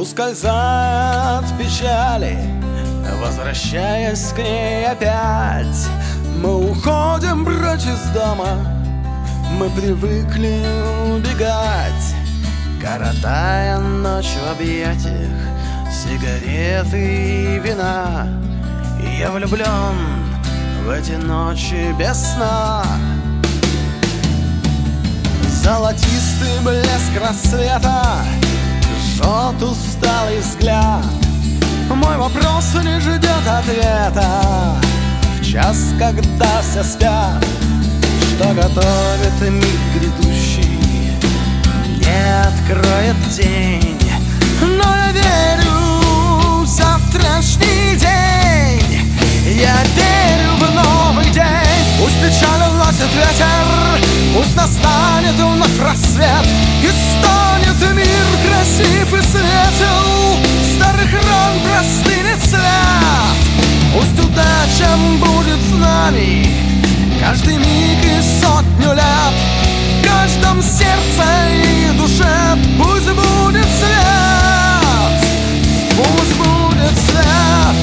ускользают печали, возвращаясь к ней опять. Мы уходим прочь из дома, мы привыкли убегать, коротая ночь в объятиях сигареты и вина. И я влюблен в эти ночи без сна. Золотистый блеск рассвета жжет усталый взгляд. Мой вопрос не ждет ответа в час, когда все спят. Что готовит миг грядущий, не откроет день. Но я верю в завтрашний день. Я верю в новый день. Пусть печаль уносит ветер, пусть настанет вновь рассвет, и станет мир красив и светел, старых ран простынет след. Пусть удача будет с нами каждый миг и сотню лет, в каждом сердце и душе пусть будет свет, пусть будет свет.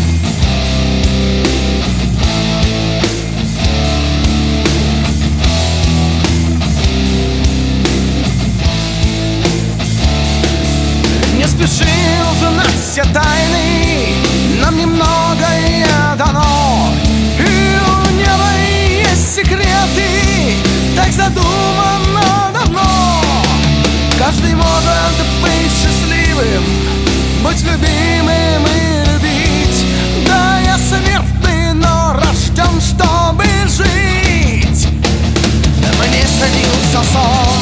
Не спеши узнать все тайны, нам немногое дано, и у неба есть секреты, так задумано давно. Каждый может быть счастливым, быть любимым и любить. Да, я смертный, но рожден, чтобы жить. Мне снился сон,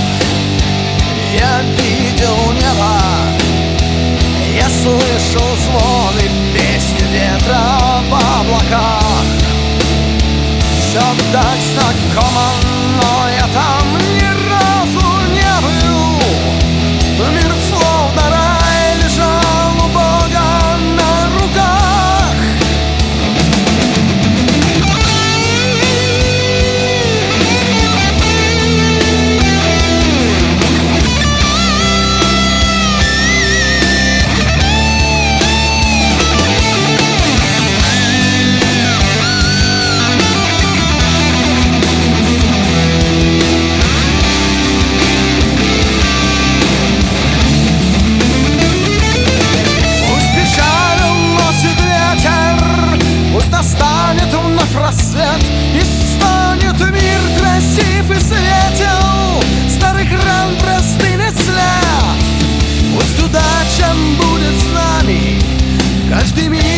я видел небо, я слышал звон и песню ветра в облаках. Все так знакомо, но я там ни разу не был. Мир словно рай лежал у Бога на руках. Настанет вновь рассвет, и станет мир красив и светел, старых ран простынет след. Пусть удача будет с нами каждый миг